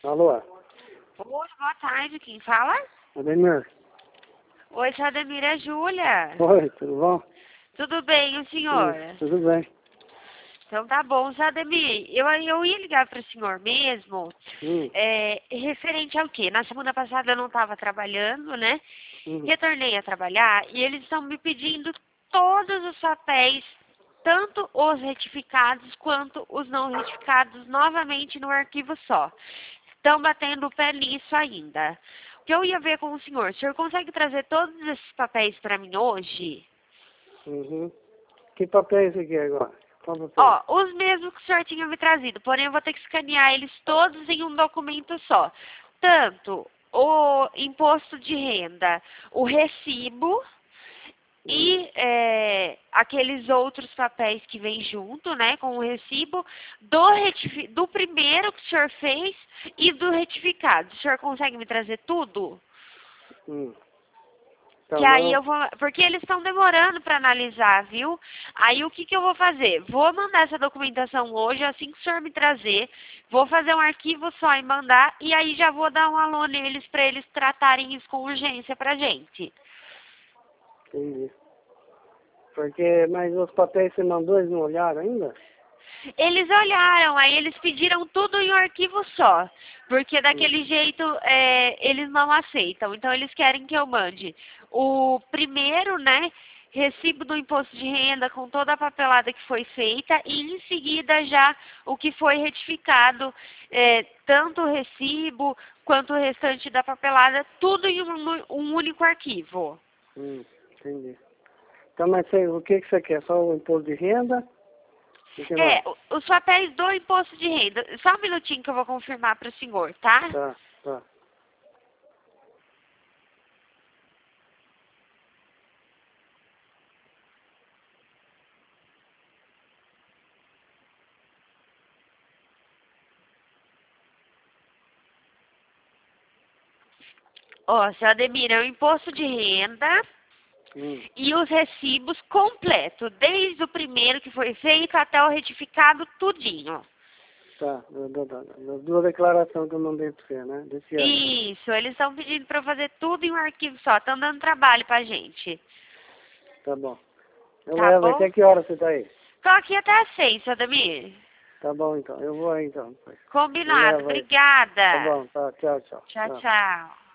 Alô? Oi, boa tarde, quem fala? Ademir? Oi, seu Ademir, é Júlia. Oi, tudo bom? Tudo bem, o senhor? Tudo bem. Então tá bom, seu Ademir, eu ia ligar para o senhor mesmo, referente ao quê? Na semana passada eu não estava trabalhando, né? Retornei a trabalhar e eles estão me pedindo todos os papéis, tanto os retificados quanto os não retificados, novamente no arquivo só. Estão batendo o pé nisso ainda. O que eu ia ver com o senhor consegue trazer todos esses papéis para mim hoje? Que papel você quer agora? Qual papel? Ó, os mesmos que o senhor tinha me trazido, porém eu vou ter que escanear eles todos em um documento só. Tanto o imposto de renda, o recibo e aqueles outros papéis que vêm junto, né, com o recibo, do primeiro que o senhor fez e do retificado. O senhor consegue me trazer tudo? Então, Que aí eu vou, porque eles estão demorando para analisar, viu? Aí o que eu vou fazer? Vou mandar essa documentação hoje, assim que o senhor me trazer, vou fazer um arquivo só e mandar, e aí já vou dar um alô neles para eles tratarem isso com urgência pra gente. Entendi. Porque, mas os papéis que você mandou, eles não olharam ainda? Eles olharam, aí eles pediram tudo em um arquivo só, porque daquele jeito eles não aceitam. Então eles querem que eu mande o primeiro, né, recibo do imposto de renda com toda a papelada que foi feita e em seguida já o que foi retificado, tanto o recibo quanto o restante da papelada, tudo em um único arquivo. Entendi. Então, mas o que você quer? Só o imposto de renda? Os papéis do imposto de renda. Só um minutinho que eu vou confirmar para o senhor, tá? Tá. Ó, seu Ademir, é o imposto de renda e os recibos completos, desde o primeiro que foi feito até o retificado, tudinho. Tá, das duas declarações que eu mandei pra você, né? Desse ano. Isso, eles estão pedindo para eu fazer tudo em um arquivo só, estão dando trabalho pra gente. Tá bom. Eu Tá levo bom? até que hora você tá aí? Tô aqui até às 6, seu Ademir. Tá bom, então. Eu vou aí, então. Combinado, Leva aí. obrigada. Tá bom, tá. Tchau. Tchau, tchau.